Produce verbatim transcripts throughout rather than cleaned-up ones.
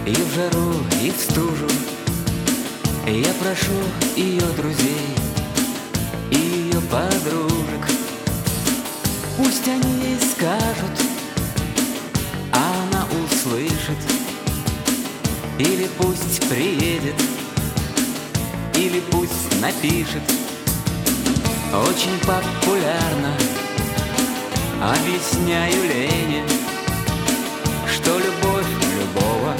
И в жару, и в стужу я прошу ее друзей и ее подружек. Пусть они ей скажут, а она услышит. Или пусть приедет, или пусть напишет. Очень популярно объясняю Лене, что любовь любого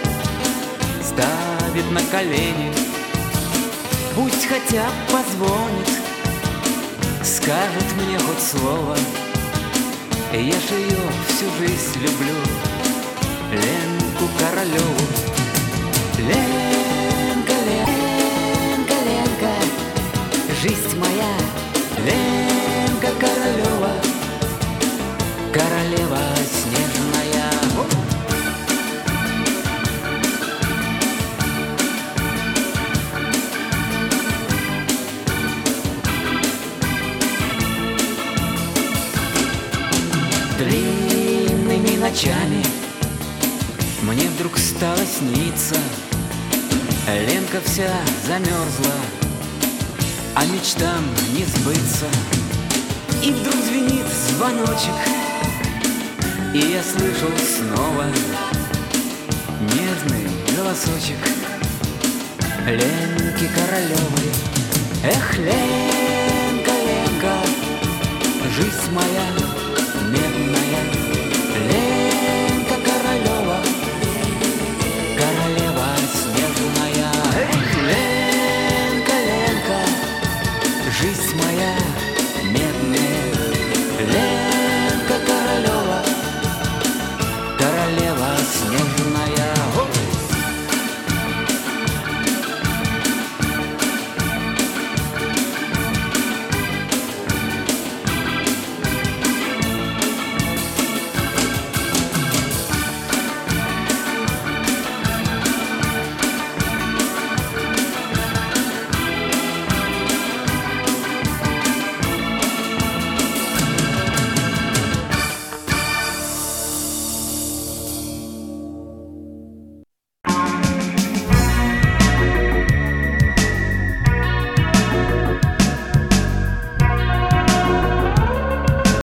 ставит на колени. Пусть хотя позвонит, скажет мне хоть слово. Я ж ее всю жизнь люблю, Ленку Королеву. Ленка, Ленка, Ленка, жизнь моя, Ленка Королева, королева снежная. Длинными ночами мне вдруг стало сниться, Ленка вся замерзла, а мечтам не сбыться. И вдруг звенит звоночек, и я слышу снова нежный голосочек Ленки Королевой. Эх, Ленка, Ленка, жизнь моя медная, Ленка Королева, королева снежная. Эх, Ленка, Ленка, жизнь моя медная, Ленка.